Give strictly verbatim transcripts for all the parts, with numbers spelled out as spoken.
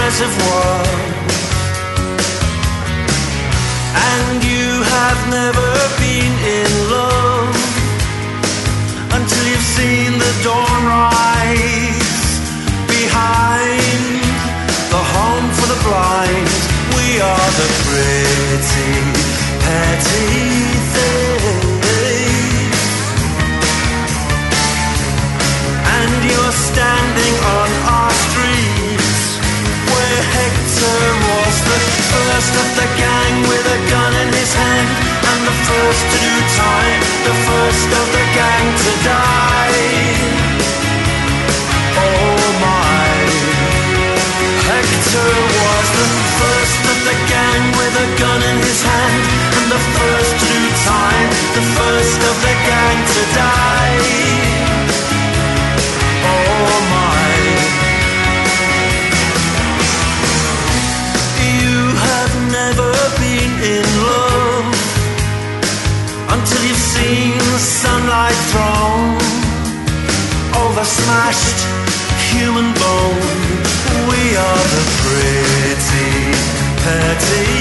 cries of war. And you have never been in love until you've seen the dawn rise behind the home for the blind. We are the pretty, petty things, and you're standing on our streets where Hector was the first of the gang with a gun in his hand, and the first to do time, the first of the gang to die. Oh my, Hector was the first of the gang with a gun in his hand, and the first to do time, the first of the gang to die. Oh my, you have never been in love until you've seen the sunlight thrown over smashed human bone. We are the pretty, petty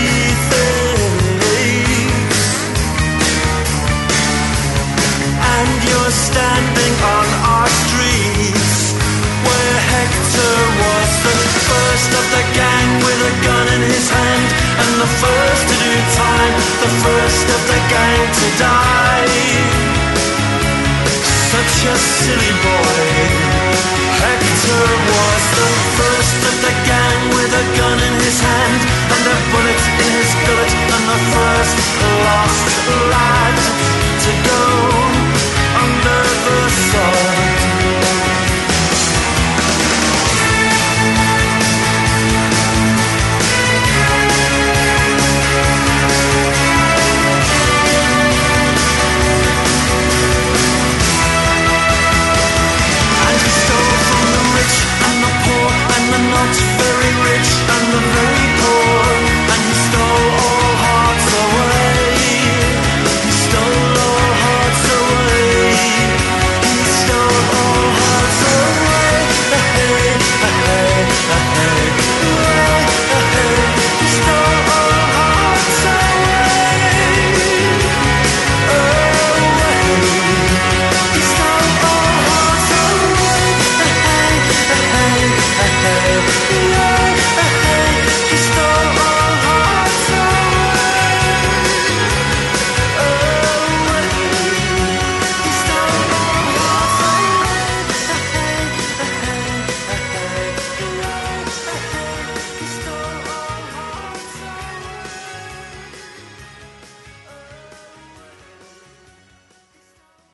things, and you're standing on our streets where Hector was the first of the gang with a gun in his hand, and the first to do time, the first of the gang to die. Such a silly boy.